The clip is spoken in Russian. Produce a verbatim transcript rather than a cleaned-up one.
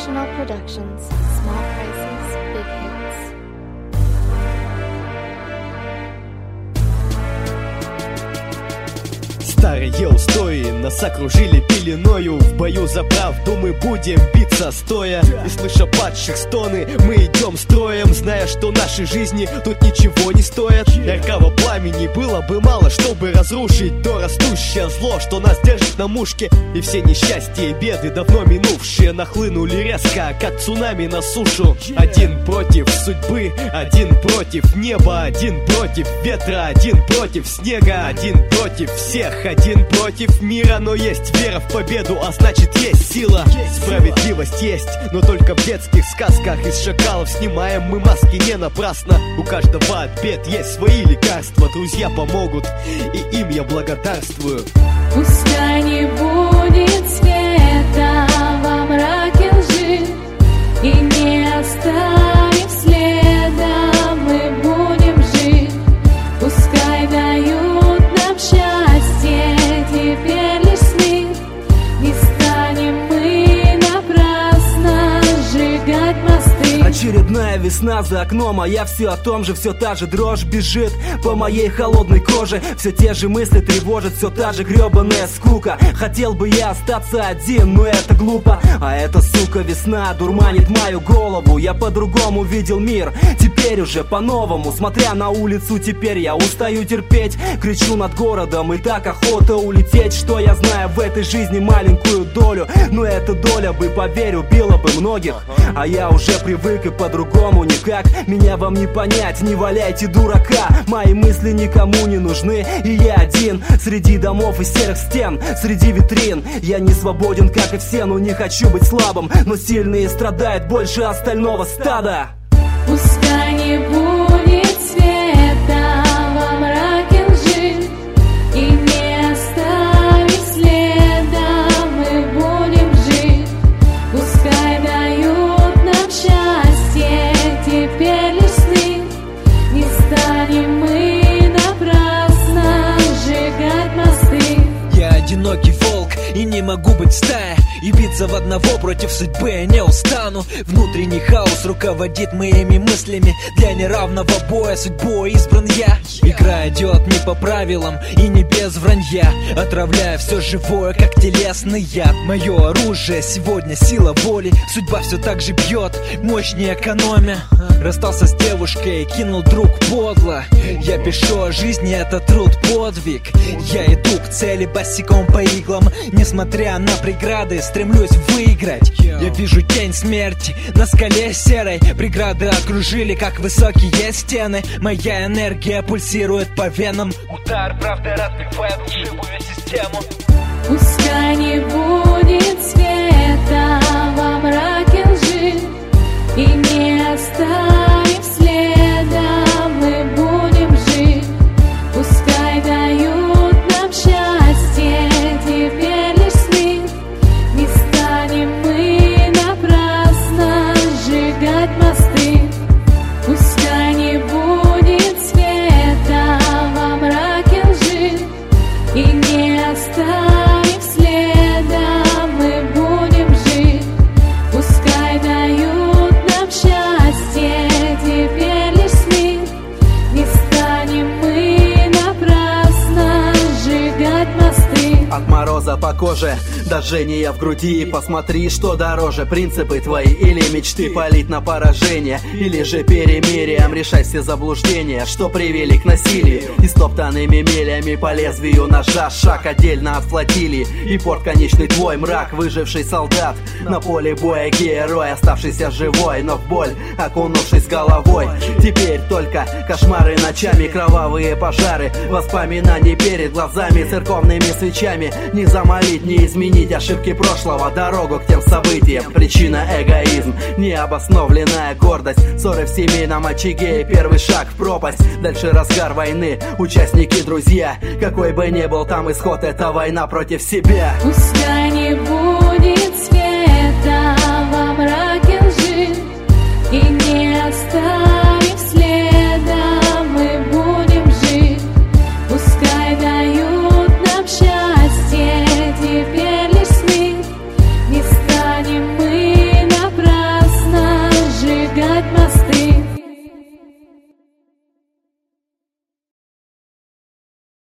Functional Productions. Small prices, big hits. Старые устои нас окружили пеленою. В бою за правду мы будем биться стоя. И слыша падших стоны, мы идем строем, зная, что наши жизни тут ничего не стоят. Яркого пламени было бы мало, чтобы разрушить то растущее зло, что нас держит на мушке. И все несчастья и беды, давно минувшие, нахлынули резко, как цунами на сушу. Один против судьбы, один против неба, один против ветра, один против снега, один против всех, один против мира. Но есть вера в победу, а значит есть сила. Справедливость есть, но только в детских сказках. Из шакалов снимаем мы маски не напрасно. У каждого от бед есть свои лекарства. Друзья помогут, и им я благодарствую. Пускай не будет света во мраке лжи, и не оставим следа, мы будем жить. Пускай дают нам счастье теперь лишь сны, не станем мы напрасно сжигать мосты. Очередная весна за окном, а я все о том же, все та же дрожь бежит по моей холодной коже. Все те же мысли тревожат, все та же гребаная скука. Хотел бы я остаться один, но это глупо. А эта, сука, весна дурманит мою голову. Я по-другому видел мир, теперь уже по-новому. Смотря на улицу, теперь я устаю терпеть. Кричу над городом, и так охота улететь. Что я знаю в этой жизни маленькую долю, но эта доля бы, поверь, убила бы многих. А я уже привык и по-другому никак. Меня вам не понять, не валяйте дурака. Мои мысли никому не нужны, и я один среди домов и серых стен, среди витрин. Я не свободен, как и все, но не хочу быть слабым. Но сильные страдают больше остального стада. Пускай не будет света во мраке лжи, и не оставим следа, мы будем жить. Пускай дают нам счастье теперь лишь сны, не станем мы напрасно сжигать мосты. Я одинокий волк и не могу быть в стае, и биться в одного против судьбы я не устану. Внутренний хаос руководит моими мыслями. Для неравного боя судьбой избран я. Игра идет не по правилам и не без вранья, отравляя все живое, как телесный яд. Мое оружие сегодня сила воли. Судьба все так же бьет, мощь не экономя. Расстался с девушкой, кинул друг подло. Я пишу о жизни, это труд, подвиг. Я иду к цели босиком по иглам. Несмотря на преграды, стремлюсь выиграть. Я вижу тень смерти на скале серой. Преграды окружили, как высокие стены. Моя энергия пульсирует по венам. Удар правды разбивает лживую систему. Пускай не будет света во мраке лжи, и не оставим следа, мы будем жить. Пускай дают нам счастье теперь лишь сны, не станем мы напрасно сжигать мосты. Пускай не будет света во мраке лжи, и не оставим следа, мы будем жить. Пускай дают нам счастье теперь лишь сны, не станем мы напрасно сжигать мосты. От мороза по коже до жжения в груди. Посмотри, что дороже, принципы твои или мечты. Палить на поражение или же перемирием решай все заблуждения, что привели к насилию. И стоптанными милями по лезвию ножа шаг отдельно от флотилии. И порт конечный твой мрак, выживший солдат на поле боя, герой, оставшийся живой, но в боль окунувшись головой. Теперь только кошмары ночами, кровавые пожары, воспоминаний перед глазами, церковными свечами. Не замолить, не изменить ошибки прошлого, дорогу к тем событиям. Причина — эгоизм, необоснованная гордость, ссоры в семейном очаге и первый шаг в пропасть. Дальше разгар войны, участники, друзья. Какой бы ни был там исход, это война против себя. Пускай не будет